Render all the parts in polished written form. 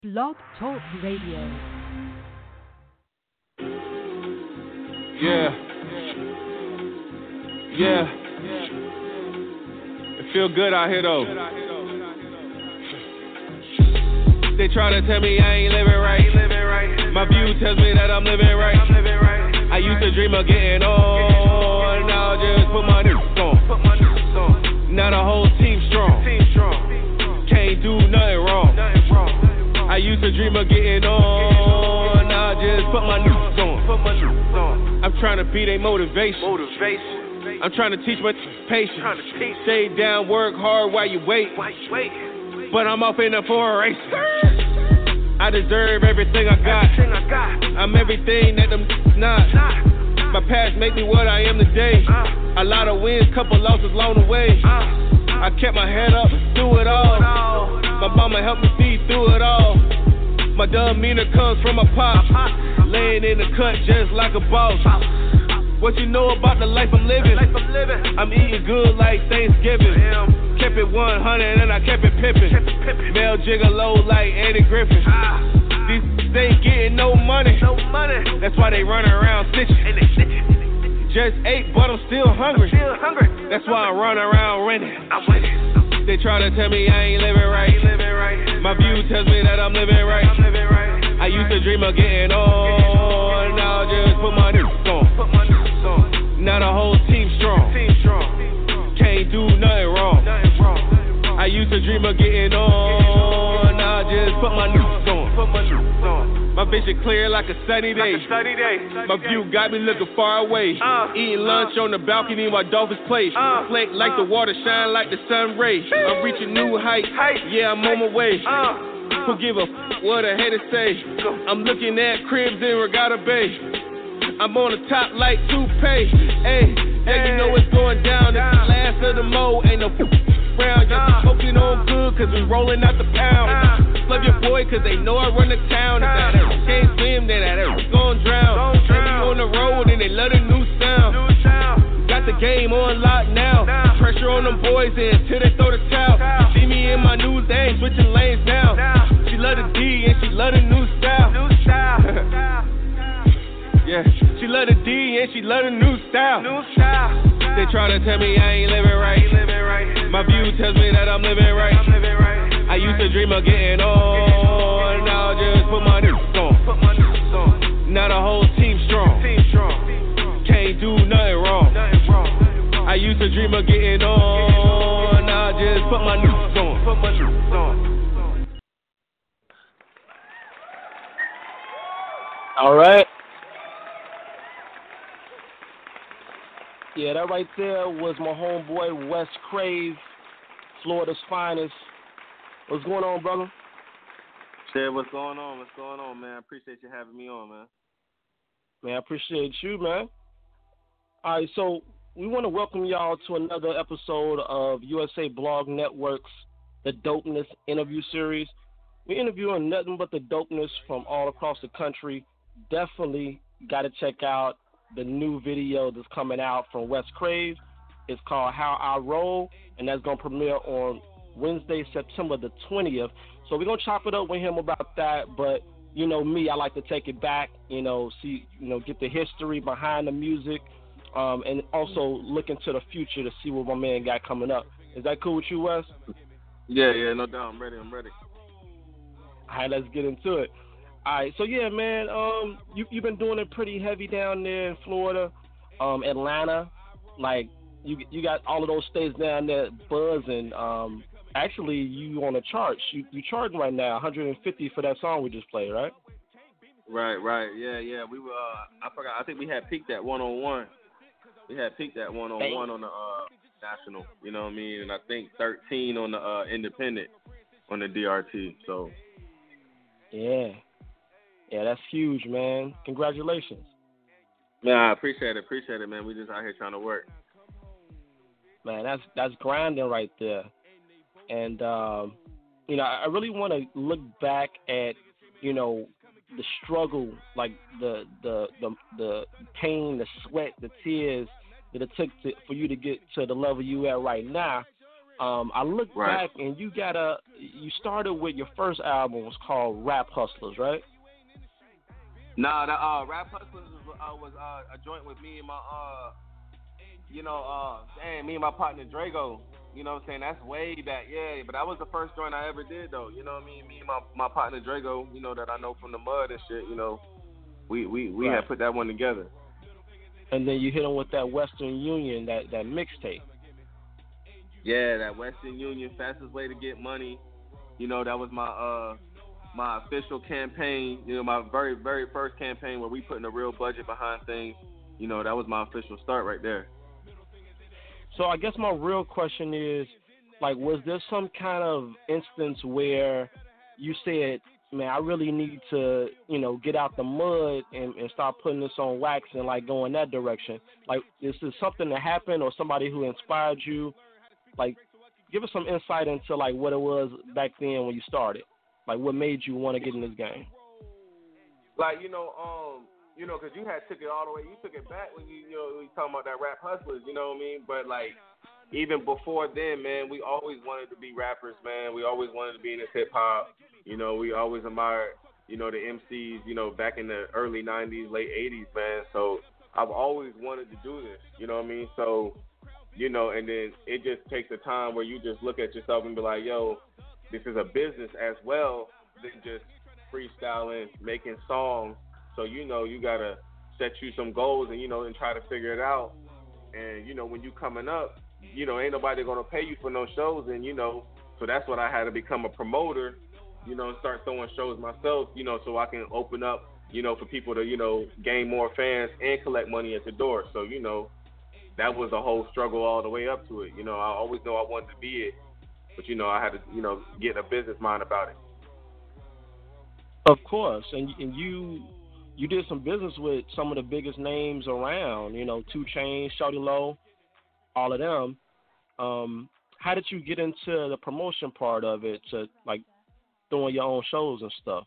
Blog Talk Radio. Yeah. Yeah. It feel good out here though. They try to tell me I ain't living right. My view tells me that I'm living right. I used to dream of getting on. Now I just put my niggas on. Now the whole team strong. Can't do nothing wrong. I used to dream of getting on. Now I just put my niggas on. I'm trying to be their motivation. I'm trying to teach my patience. Stay down, work hard while you wait. But I'm off in the for a race. I deserve everything I got. I'm everything that them not. My past made me what I am today. A lot of wins, couple losses along the way. I kept my head up through it all. My mama helped me see through it all. My demeanor comes from my pop. Laying in the cut just like a boss. What you know about the life I'm living? I'm eating good like Thanksgiving. Kept it 100 and I kept it pimpin'. Male gigolo like Eddie Griffin. These ain't getting no money. That's why they run around stitching. Just ate, but I'm still hungry. That's why I run around renting. They try to tell me I ain't living right. My view tells me that I'm living right. I used to dream of getting on. Now I just put my niggas on. Now the whole team strong. Can't do nothing wrong. I used to dream of getting on. Now I just put my niggas on. My vision clear like a sunny day. My view got me looking far away. Eating lunch on the balcony while dolphins play. Flake like the water, shine like the sun ray. I'm reaching new heights. Yeah, I'm on my way. Who give a what a hater say? I'm looking at cribs in Regatta Bay. I'm on the top like toupee. Hey, yeah, you know it's going down. It's the last of the mo. Ain't no round. Just smoking on good cause we rolling out the pound. Love your boy cause they know I run the town. If that can't swim, then that gon' drown. When we on the road and they love the new sound. Got the game on lock now. Pressure on them boys until they throw the towel. See me in my new thing, switching lanes now. She love the D and she love the new style. Yeah, she love the D and she love the new style. They tryna tell me I ain't living right. My view tells me that I'm living right. I used to dream of getting on. Now I just put my niggas on. Now the whole team strong. Can't do nothing wrong. I used to dream of getting on. Now I just put my niggas on. All right. Yeah, that right there was my homeboy Wes Crave, Florida's finest. What's going on, brother? Shit, what's going on, man? I appreciate you having me on, man. Man, I appreciate you, man. All right, so we want to welcome y'all to another episode of USA Blog Network's The Dopeness interview series. We're interviewing nothing but the dopeness from all across the country. Definitely got to check out the new video that's coming out from Wes Crave. It's called How I Roll, and that's going to premiere on Wednesday, September the 20th. So we're going to chop it up with him about that, but you know me, I like to take it back, see, get the history behind the music, and also look into the future to see what my man got coming up. Is that cool with you, Wes? Yeah, no doubt. I'm ready. All right, let's get into it. All right, so yeah, man, you've been doing it pretty heavy down there in Florida, Atlanta, like you got all of those states down there buzzing. Actually, you on the charts. You charting right now, 150 for that song we just played, right? Right. Yeah. We were. I forgot. I think we had peaked at 101. We had peaked at 101 on the national. You know what I mean? And I think 13 on the independent on the DRT. So. Yeah, that's huge, man. Congratulations. Man, I appreciate it, man. We just out here trying to work. Man, that's grinding right there. And I really want to look back at, the struggle, like the pain, the sweat, the tears that it took for you to get to the level you at right now. I looked back, and you started with your first album was called Rap Hustlers, right? Nah, the Rap Hustlers was a joint with me and my me and my partner Drago. You know what I'm saying? That's way back, yeah. But that was the first joint I ever did, though. You know what I mean? Me and my partner Drago, you know, that I know from the mud and shit. You know, we had put that one together. And then you hit him with that Western Union, that mixtape. Yeah, that Western Union, fastest way to get money. You know, that was my official campaign. You know, my very, very first campaign where we putting a real budget behind things. You know, that was my official start right there. So I guess my real question is, like, was there some kind of instance where you said, man, I really need to, you know, get out the mud and start putting this on wax and, like, go in that direction? Like, is this something that happened or somebody who inspired you? Like, give us some insight into, like, what it was back then when you started. Like, what made you want to get in this game? Like, because you had took it all the way. You took it back when you talking about that Rap Hustlers, you know what I mean? But, like, even before then, man, we always wanted to be rappers, man. We always wanted to be in this hip-hop. You know, we always admired, you know, the MCs, you know, back in the early 90s, late 80s, man. So I've always wanted to do this, you know what I mean? So, you know, and then it just takes a time where you just look at yourself and be like, yo, this is a business as well than just freestyling, making songs. So, you know, you got to set you some goals and, you know, and try to figure it out. And, you know, when you coming up, you know, ain't nobody going to pay you for no shows. And, you know, so that's what I had to become a promoter, you know, and start throwing shows myself, you know, so I can open up, you know, for people to, you know, gain more fans and collect money at the door. So, you know, that was a whole struggle all the way up to it. You know, I always know I wanted to be it, but, you know, I had to, you know, get in a business mind about it. Of course. And you did some business with some of the biggest names around, you know, 2 Chainz, Shawty Lo, all of them. How did you get into the promotion part of it, to, like, doing your own shows and stuff?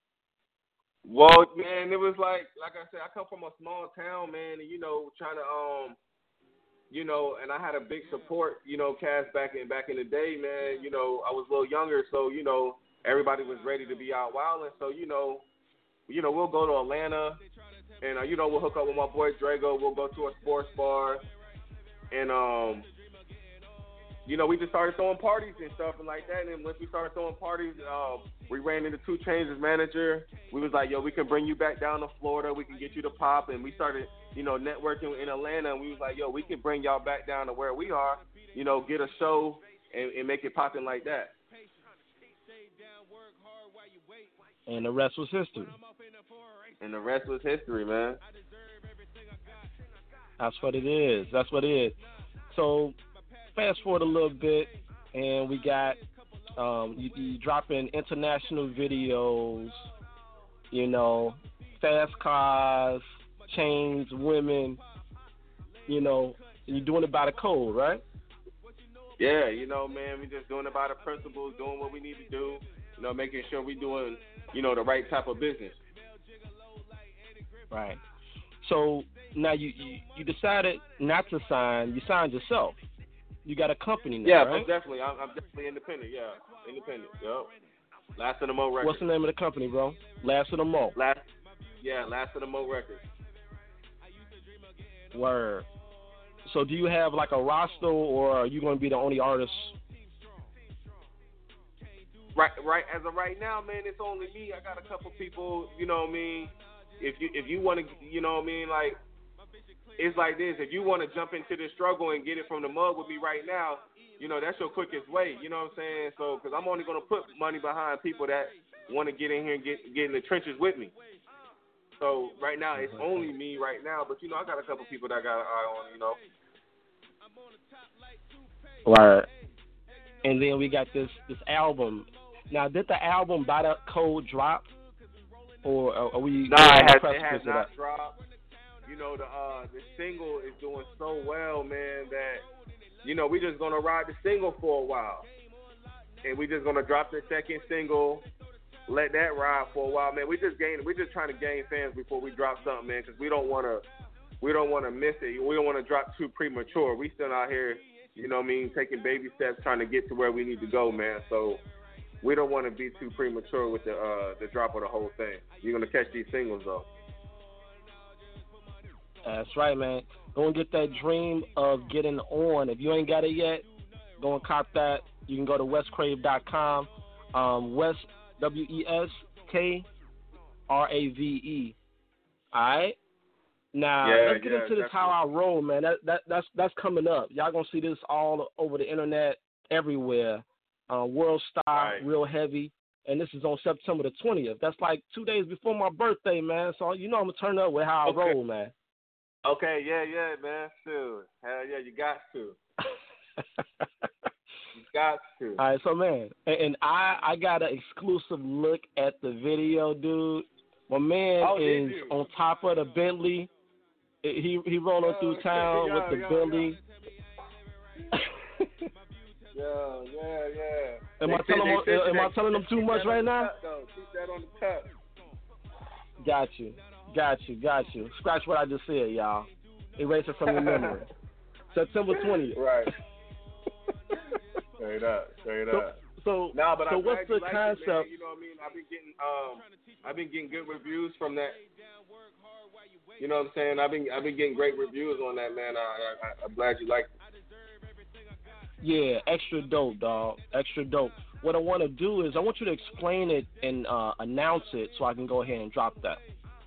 Well, man, it was like I said, I come from a small town, man, and, you know, trying to, you know, and I had a big support, you know, cast back in the day, man. You know, I was a little younger, so, you know, everybody was ready to be out wilding. So, you know, we'll go to Atlanta, and, you know, we'll hook up with my boy Drago. We'll go to a sports bar, and, you know, we just started throwing parties and stuff and like that. And then once we started throwing parties, we ran into 2 Chainz' manager. We was like, yo, we can bring you back down to Florida. We can get you to pop. And we started, you know, networking in Atlanta. And we was like, yo, we can bring y'all back down to where we are, you know, get a show and make it popping like that. And the rest was history. And the rest was history, man. That's what it is. That's what it is. So fast forward a little bit, and we got you dropping international videos, you know, fast cars, chains, women, you know, and you're doing it by the code, right? Yeah, you know, man, we just doing it by the principles, doing what we need to do, you know, making sure we doing, you know, the right type of business. Right. So now you decided not to sign. You signed yourself. You got a company now, right? Yeah, definitely. I'm definitely independent. Yeah, independent. Yep. Last of the Mo Records. What's the name of the company, bro? Last of the Mo. Last of the Mo Records. Word. So do you have like a roster, or are you going to be the only artist? Right. As of right now, man, it's only me. I got a couple people. You know what I mean? If you want to, you know what I mean, like. It's like this, if you want to jump into this struggle and get it from the mud with me right now, you know, that's your quickest way, you know what I'm saying? So, because I'm only going to put money behind people that want to get in here and get in the trenches with me. So, right now, it's only me right now, but, you know, I got a couple people that I got an eye on, you know. Right. And then we got this album. Now, did the album by the code drop? Or are we... Nah, it has not dropped. You know, the single is doing so well, man, that, you know, we just going to ride the single for a while. And we just going to drop the second single, let that ride for a while, man. We're just trying to gain fans before we drop something, man, because we don't want to miss it. We don't want to drop too premature. We still out here, You know what I mean? Taking baby steps, trying to get to where we need to go, man. So we don't want to be too premature with the drop of the whole thing. You're gonna catch these singles though. That's right, man. Go and get that dream of getting on. If you ain't got it yet, go and cop that. You can go to westcrave.com. West, WESKRAVE. All right. Now let's get into this definitely. How I roll, man. That's coming up. Y'all gonna see this all over the internet, everywhere. World Star, right. Real heavy, and this is on September the 20th. That's like 2 days before my birthday, man. So you know I'm gonna turn up with how I roll, man. Okay, yeah, man. Sure. Hell yeah, you got to. You got to. All right, so man, and I got an exclusive look at the video, dude. My man is on top of the Bentley. He rolling through town with the Bentley. Yeah. Am I telling them too much right now? Keep that on the top. Got you. Scratch what I just said, y'all. Erase it from your memory. September 20th. Right. Straight up. So what's the concept? It, you know what I mean? I've been getting good reviews from that. You know what I'm saying? I've been getting great reviews on that, man. I'm glad you liked it. Yeah, extra dope, dog. Extra dope. What I want to do is I want you to explain it and announce it so I can go ahead and drop that.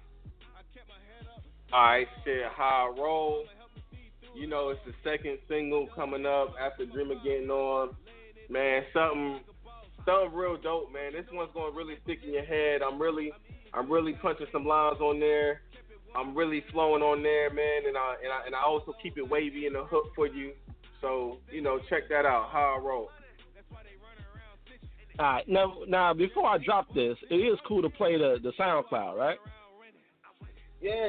All right, shit. How I roll. You know, it's the second single coming up after Dream of Getting On. Man, something real dope, man. This one's gonna really stick in your head. I'm really punching some lines on there. I'm really flowing on there, man, and I also keep it wavy in the hook for you. So, you know, check that out. How I roll. All right, now before I drop this, it is cool to play the SoundCloud, right? Yeah.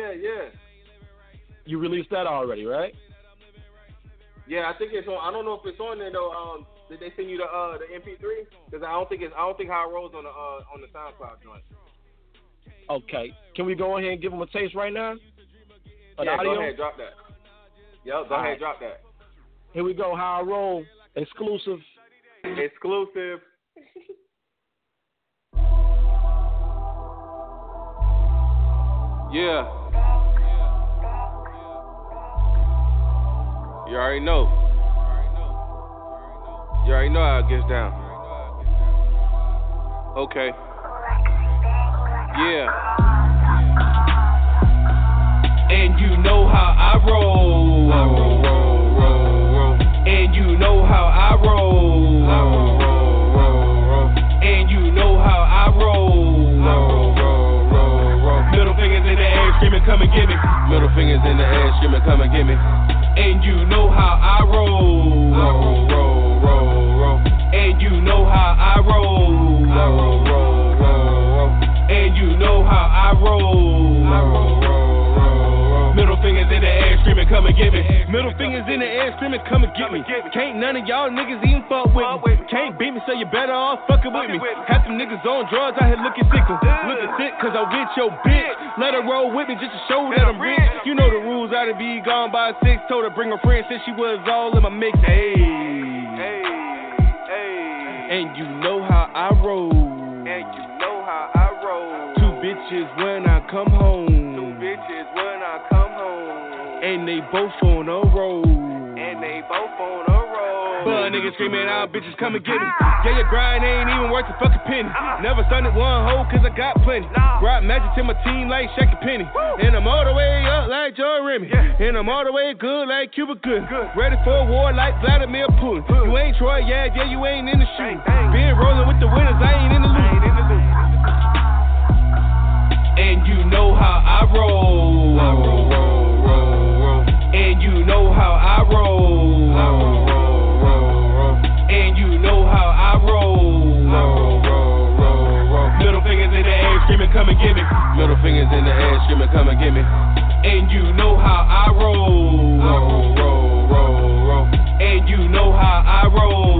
You released that already, right? Yeah, I think it's on. I don't know if it's on there though. Did they send you the MP3? Because I don't think How It Rolls on the SoundCloud joint. Okay, can we go ahead and give them a taste right now? Yeah, go ahead, drop that. Yep, go ahead, drop that. Here we go. How I Roll, exclusive. Yeah. You already know. You already know how it gets down. Okay. Yeah. And you know how I roll. And you know how I roll. And you know how I roll. Middle fingers in the air, screaming, come and get me. Middle fingers in the air, screaming, come and get me. And you know how I roll. And you know how I roll. And you know how I roll. Middle fingers in the air, screaming, come and get me. Middle fingers in the air, screaming, come and get me. Can't none of y'all niggas even fuck with me. Can't beat me, so you better off fucking with me. Half them niggas on drugs out here looking sick. Looking sick, cause I'm with your bitch. Let her roll with me just to show that I'm rich. You know the rules, ought to be gone by 6. Told her bring her friend, said she was all in my mix. And you know how I roll. Two bitches when I come home. And they both on a roll. But niggas screaming out, bitches come and get me. Yeah, your grind ain't even worth a fucking penny. Never stunted one hoe, cause I got plenty. Brought magic to my team like Shaq and Penny. And I'm all the way up like Joe Remy. And I'm all the way good like Cuba Good. Ready for a war like Vladimir Putin. You ain't Troy, yeah, you ain't in the shoe. Been rolling with the winners, I ain't in the loop. And you know how I roll. And you know how I roll. And you know how I roll. Middle fingers in the air, screaming, come and get me. Middle fingers in the air, screaming, come and get me. And you know how I roll. And you know how I roll.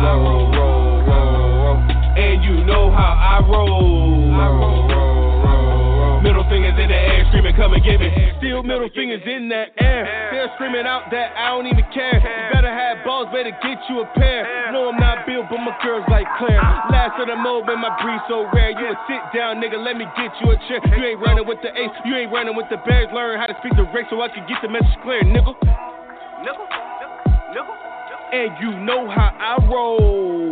And you know how I roll. Middle fingers in the air, screaming, come and get me. Still still middle fingers in the air. Still screaming out that I don't even care. You better have balls, better get you a pair. No, I'm not built, but my girl's like Claire. Last of the moment, my breed so rare. You a sit down, nigga, let me get you a chair. You ain't running with the ace, you ain't running with the bears. Learn how to speak the Rick so I can get the message clear, nigga. And you know how I roll.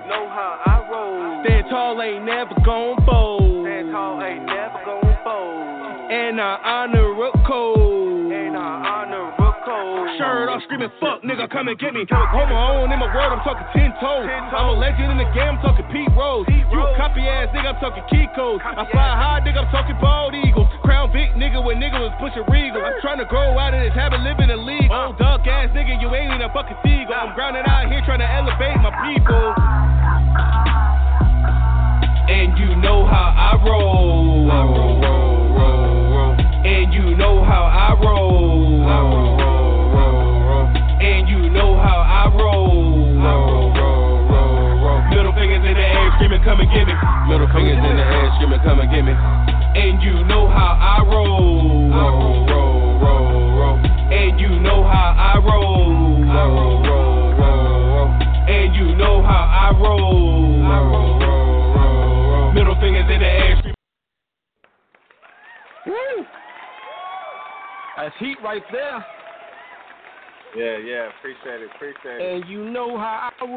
Stand tall, ain't never gon' fold. And I honor a code. Shirt off, screaming fuck, nigga, come and get me. On my own, in my world, I'm talking 10 toes. I'm a legend in the game, I'm talking Pete Rose. You a copy ass nigga, I'm talking Kiko's. I fly high, nigga, I'm talking bald eagles. Crown Vic, nigga, when nigga was pushing Regal. I'm trying to grow out of this habit, living in the league. Old dog ass nigga, you ain't even a fucking seagull. I'm grounded out here trying to elevate my people. And you know how I roll. And you know how I roll. And you know how I roll. Middle fingers in the air, screaming, come and get me. Middle fingers in the air, screaming, come and get me. And you know how I roll. And you know how I roll. And you know how I roll. Middle fingers in the air, screaming. Woo! That's heat right there. Yeah, appreciate it. And you know how I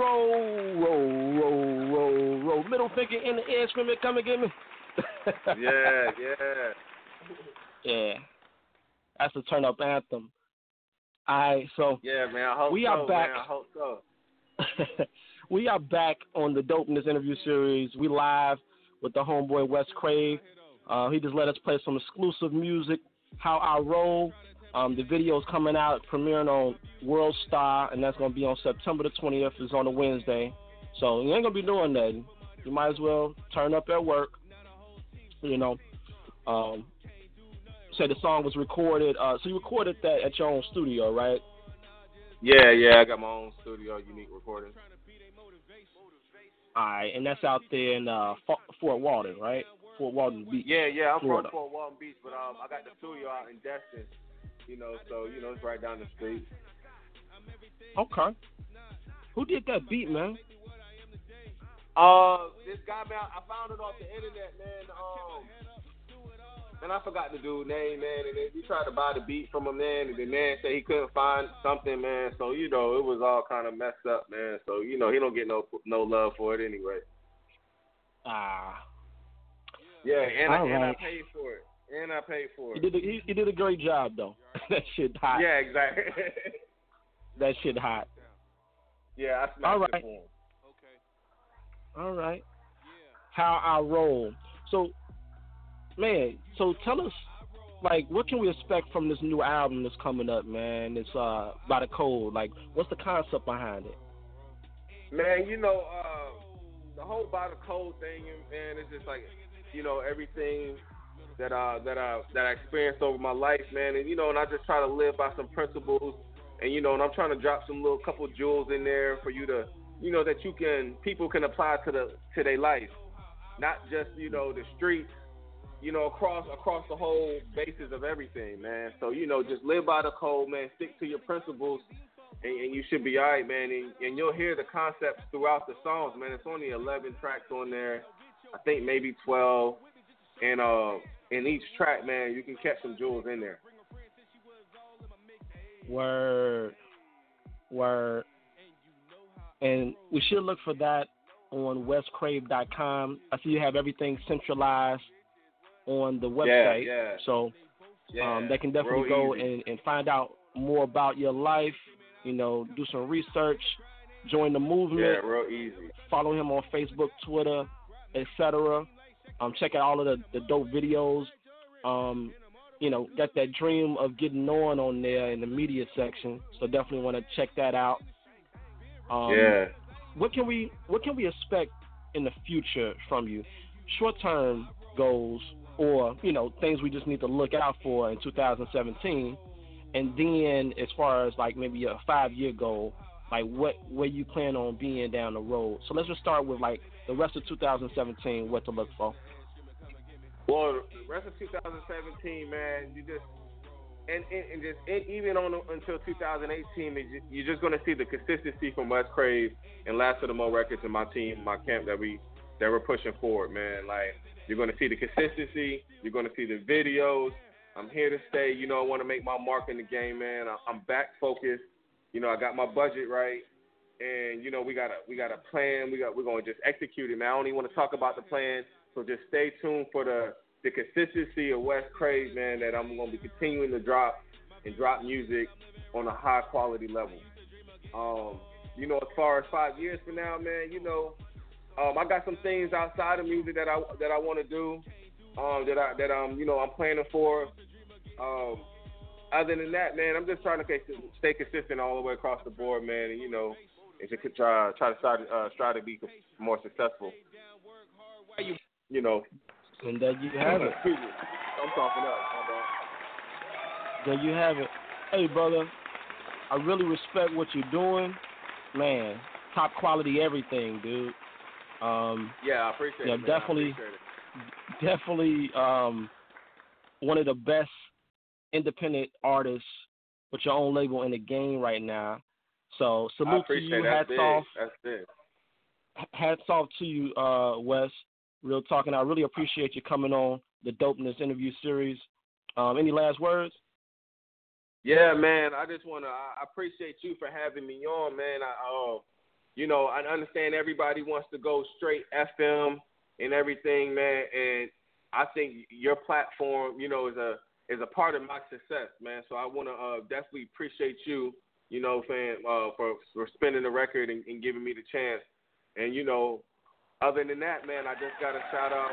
roll. Middle finger in the air, screaming, come and get me. Yeah. Yeah. That's the turn up anthem. Alright, so yeah, man, I hope we are back. Man, I hope so. We are back on the Dopeness interview series. We live with the homeboy Wes Crave. He just let us play some exclusive music. How I Roll. The video is coming out, premiering on World Star, and that's going to be on September the 20th. It's on a Wednesday. So you ain't going to be doing nothing. You might as well turn up at work. You know. Say the song was recorded. So you recorded that at your own studio, right? Yeah, I got my own studio, Unique Recording. All right, and that's out there in Fort Walton, right? Fort Walton Beach. Yeah, I'm Florida. from Fort Walton Beach, but I got the studio out in Destin. So it's right down the street. Okay. Who did that beat, man? This guy, man, I found it off the internet, man. And I forgot the dude's name, man. And then we tried to buy the beat from him, man. And the man said he couldn't find something, man. So it was all kind of messed up, man. So he don't get no love for it anyway. Yeah, and I paid for it. He did a great job, though. That shit hot. Yeah, exactly. That shit hot. Yeah, I smashed it for him. All right. How I Roll. So, man, tell us, like, what can we expect from this new album that's coming up, man? It's By the Code. Like, what's the concept behind it? Man, the whole By the Code thing, man, it's just like, everything that I experienced over my life, man, and and I just try to live by some principles, and and I'm trying to drop some little couple jewels in there for you to, that people can apply to their life, not just the streets, across the whole basis of everything, man. So just live by the code, man. Stick to your principles, and you should be all right, man. And you'll hear the concepts throughout the songs, man. It's only 11 tracks on there. I think maybe 12, and in each track, man, you can catch some jewels in there. Word. And we should look for that on wescrave.com. I see you have everything centralized on the website. Yeah. So they can definitely go and find out more about your life, do some research, join the movement. Yeah, real easy. Follow him on Facebook, Twitter, etc. Check out all of the dope videos. Got that dream of getting on there in the media section. So definitely want to check that out. What can we expect in the future from you? Short-term goals or, things we just need to look out for in 2017. And then as far as like maybe a 5-year goal, like where you plan on being down the road. So let's just start with like the rest of 2017, what to look for. Well, the rest of 2017, man, and just even until 2018, you're just going to see the consistency from Wes Crave and Last of the Mo Records and my team, my camp that we're pushing forward, man. Like, you're going to see the consistency. You're going to see the videos. I'm here to stay. You know, I want to make my mark in the game, man. I'm back focused. You know, I got my budget right. And, you know, we got a plan. We're going to just execute it, man. I don't even want to talk about the plan. So just stay tuned for the consistency of Wes Crave, man, that I'm going to be continuing to drop music on a high quality level. You know, as far as 5 years from now, man, you know, I got some things outside of music that I want to do, that I'm planning for. Other than that, man, I'm just trying to stay consistent all the way across the board, man, and, you know, and to try to strive to be more successful. You know. And there you have it. I'm talking up. There you have it. Hey, brother, I really respect what you're doing. Man, top quality everything, dude. Yeah, I appreciate it, man. Definitely one of the best independent artists with your own label in the game right now. So salute to you. Hats off. That's big. Hats off to you, Wes. Real talk, and I really appreciate you coming on the Dopeness interview series. Any last words? Yeah, man. I appreciate you for having me on, man. You know, I understand everybody wants to go straight FM and everything, man. And I think your platform, you know, is a part of my success, man. So I want to definitely appreciate you, you know, for spinning the record and giving me the chance. And, you know, other than that, man, I just got to shout out.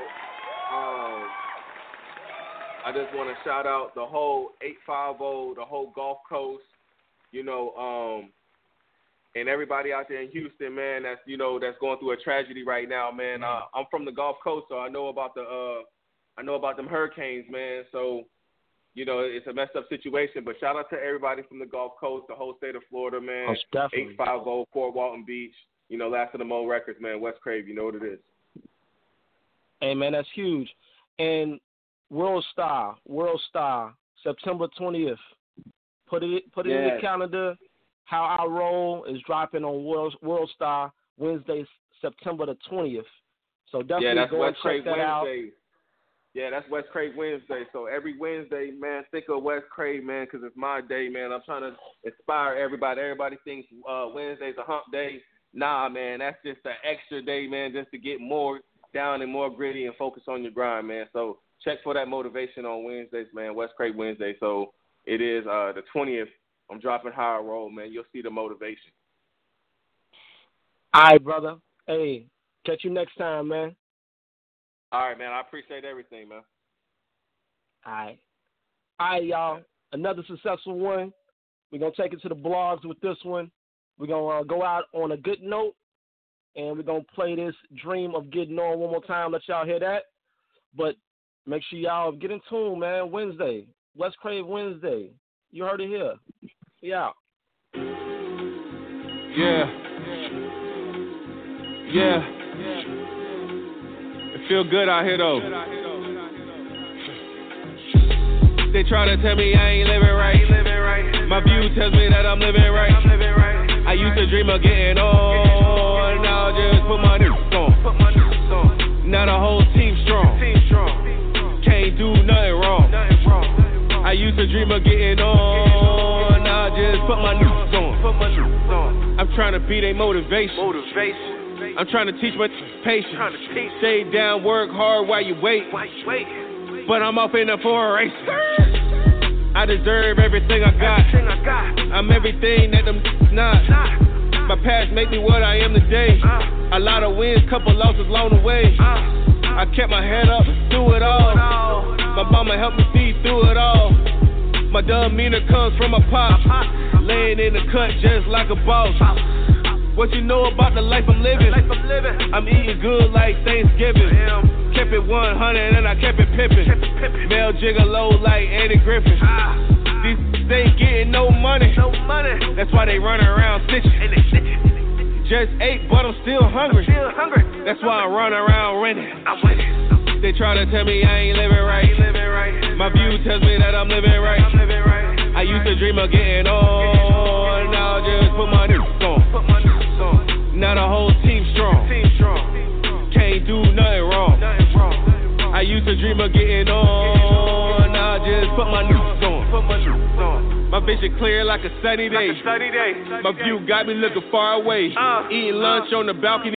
I just want to shout out the whole 850, the whole Gulf Coast, you know, and everybody out there in Houston, man. That's going through a tragedy right now, man. I'm from the Gulf Coast, so I know about them hurricanes, man. So, you know, it's a messed up situation. But shout out to everybody from the Gulf Coast, the whole state of Florida, man. 850, Fort Walton Beach. You know, Last of the Mo Records, man. Wes Crave, you know what it is. Hey, man, that's huge. And World Star, September 20th. Put it in the calendar. How I Roll is dropping on World Star Wednesday, September the 20th. So definitely go and check that out. Yeah, that's Wes Crave Wednesday. So every Wednesday, man, think of Wes Crave, man, because it's my day, man. I'm trying to inspire everybody. Everybody thinks Wednesday's a hump day. Nah, man, that's just an extra day, man, just to get more down and more gritty and focus on your grind, man. So check for that motivation on Wednesdays, man, Wes Crave Wednesday. So it is the 20th. I'm dropping High Roll, man. You'll see the motivation. All right, brother. Hey, catch you next time, man. All right, man. I appreciate everything, man. All right, y'all. Another successful one. We're going to take it to the blogs with this one. We're going to go out on a good note, and we're going to play this Dream of Getting On one more time. Let y'all hear that. But make sure y'all get in tune, man. Wednesday. Wes Crave Wednesday. You heard it here. Yeah. It feel good out here, though. They try to tell me I ain't living right. My view tells me that I'm living right. I used to dream of getting on. Now I just put my on. Now the whole team strong. Can't do nothing wrong. I used to dream of getting on. Now I just put my on. I'm trying to be their motivation. I'm trying to teach my patience. Stay down, work hard while you wait. But I'm up in there for a race. I deserve everything I got. I'm everything that them not. My past make me what I am today. A lot of wins, couple losses along the way. I kept my head up through it all. My mama helped me see through it all. My demeanor comes from my pop. Laying in the cut just like a boss. What you know about the life I'm living? I'm eating good like Thanksgiving. Kept it 100 and I kept it pimping. Male gigolo like Eddie Griffin. These ain't getting no money. That's why they run around stitching. Just ate, but I'm still hungry. That's why I run around renting. They try to tell me I ain't living right. My view tells me that I'm living right. I used to dream of getting on. Now I just put my on. Now the whole team strong. Can't do nothing wrong. I used to dream of getting on. Now I just put my on. My vision clear like a sunny day. My view got me looking far away. Eating lunch on the balcony